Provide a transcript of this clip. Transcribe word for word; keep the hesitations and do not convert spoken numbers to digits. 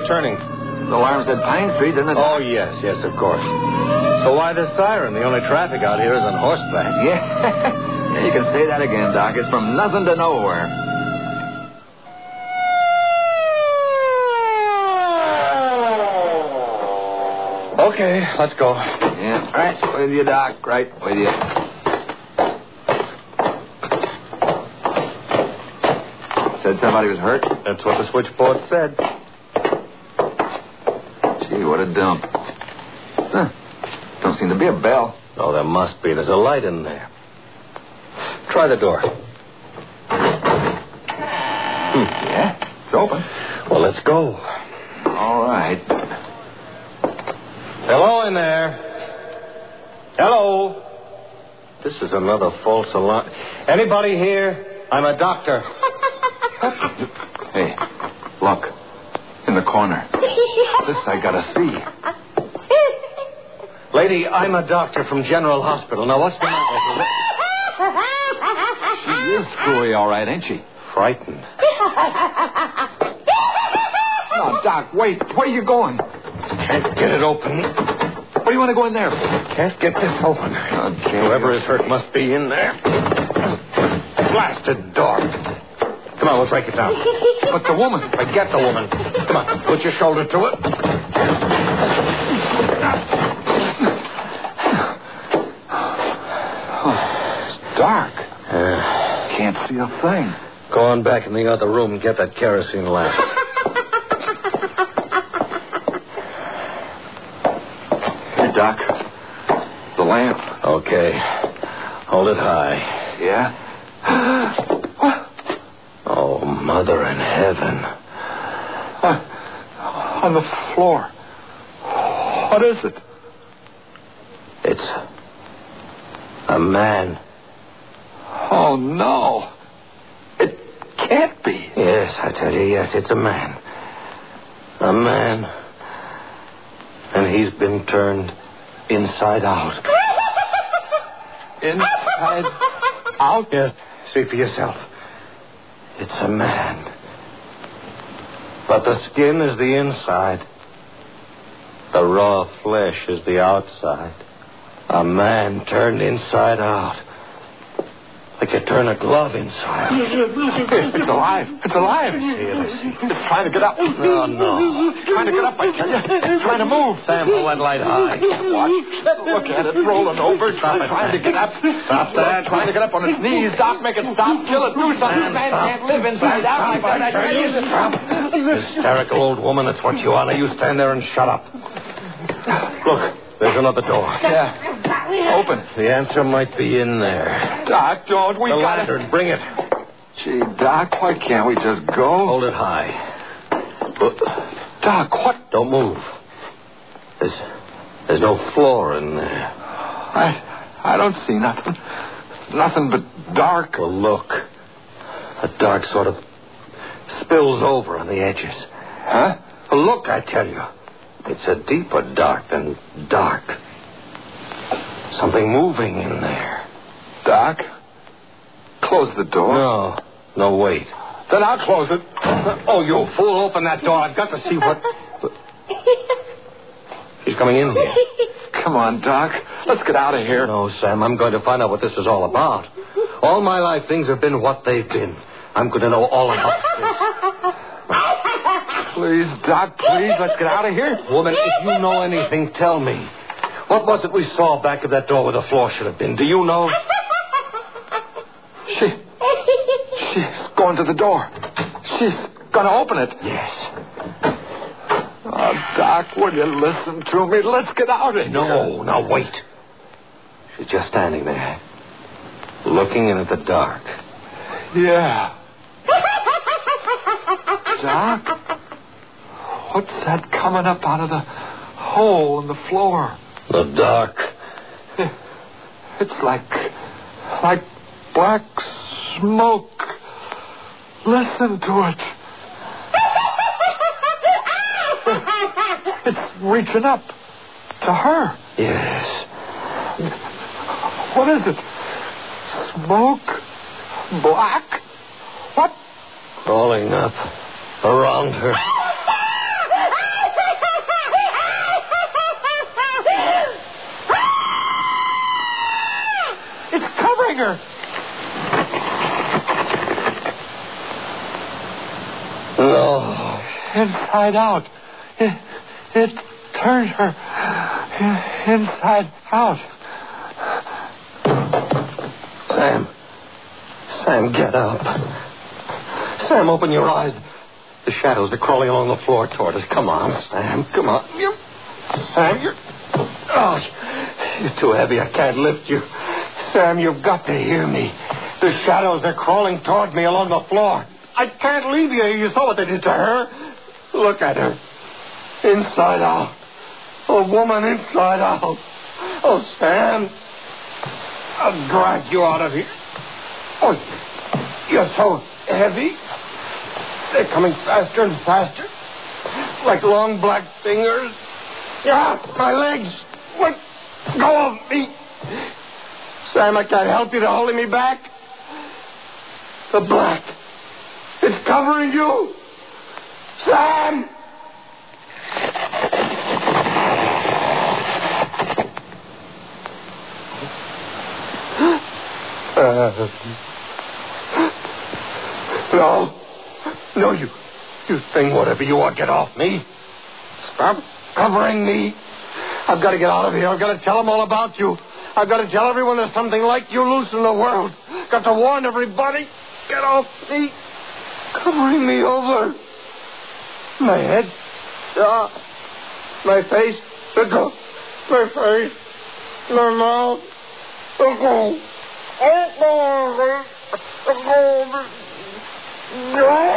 turning? The alarm said Pine Street, didn't it? Oh, yes, yes, of course. So why the siren? The only traffic out here is on horseback. Yeah. Yeah, you can say that again, Doc. It's from nothing to nowhere. Okay, let's go. Yeah, right with you, Doc. Right with you. Said somebody was hurt? That's what the switchboard said. Gee, what a dump. Huh. Don't seem to be a bell. Oh, there must be. There's a light in there. Try the door. Hmm. Yeah, it's open. Well, let's go. All right. Hello in there. Hello. This is another false alarm. Anybody here? I'm a doctor. Hey, look. In the corner. This I gotta see. Lady, I'm a doctor from General Hospital. Now, what's the matter with you? She is screwy, all right, ain't she? Frightened. No, Doc, wait. Where are you going? Can't get it open. What do you want to go in there for? Can't get this open. Okay. Whoever is hurt must be in there. Blasted door. Come on, we'll break it down. But the woman. Forget the woman. Come on, put your shoulder to it. Oh, it's dark. Uh, Can't see a thing. go on back in the other room and get that kerosene lamp. Here, Doc. The lamp. Okay. Hold it high. Yeah? What? Oh, Mother in heaven. Uh, on the floor. What is it? It's a man. Oh, no. It can't be. Yes, I tell you, yes, it's a man. A man. And he's been turned inside out. Inside out? Yes, see for yourself. It's a man. But the skin is the inside. The raw flesh is the outside. A man turned inside out. Like you turn a glove inside. It's alive. It's alive. I see it, I see it. It's trying to get up. No, no. It's trying to get up, I tell you. It's trying to move. Sam, hold that light high. Watch. Look at it rolling over. Stop it, trying to get up. Stop that. Trying to get up on its knees. Doc, make it stop. Kill it. Do something. Man stop. can't live inside out like that. I tell you. Stop. Hysterical old woman, that's what you are. Now you stand there and shut up. Look, there's another door. Yeah. Open. The answer might be in there. Doc, don't. We the got lantern, bring it. Gee, Doc, why can't we just go? Hold it high. Look. Doc, what? Don't move. There's, there's no floor in there. I, I don't see nothing. Nothing but dark. Well, look. The dark sort of spills over on the edges. Huh? Well, look, I tell you. It's a deeper dark than dark. Something moving in there. Doc, close the door. No, no, wait. Then I'll close it. Oh, you fool, open that door. I've got to see what... She's coming in here. Come on, Doc. Let's get out of here. No, Sam, I'm going to find out what this is all about. All my life, things have been what they've been. I'm going to know all about this. Please, Doc, please, let's get out of here. Woman, if you know anything, tell me. What was it we saw back of that door where the floor should have been? Do you know? She... She's going to the door. She's going to open it. Yes. Oh, Doc, will you listen to me? Let's get out of here. No, now wait. She's just standing there, looking in at the dark. Yeah. Doc, what's that coming up out of the hole in the floor? The dark. It's like... like black smoke. Listen to it. It's reaching up to her. Yes. What is it? Smoke? Black? What? Crawling up around her. trigger. No. Inside out. It, it turned her inside out. Sam. Sam, get up. Sam, open your eyes. The shadows are crawling along the floor toward us. Come on, Sam. Come on. You, Sam, you're... Oh, you're too heavy. I can't lift you. Sam, you've got to hear me. The shadows are crawling toward me along the floor. I can't leave you. You saw what they did to her. Look at her. Inside out. A woman inside out. Oh, Sam. I'll drag you out of here. Oh, you're so heavy. They're coming faster and faster. Like long black fingers. Yeah, my legs. Let go of me. Sam, I can't help you. They're holding me back. The black. It's covering you. Sam! Uh, no. No, you... You thing, whatever you are, get off me. Stop covering me. I've got to get out of here. I've got to tell them all about you. I've got to tell everyone there's something like you loose in the world. Got to warn everybody. Get off me. Covering me over. My head. Yeah. My face. Let go. My face. My mouth. Let go. Let go. Let go.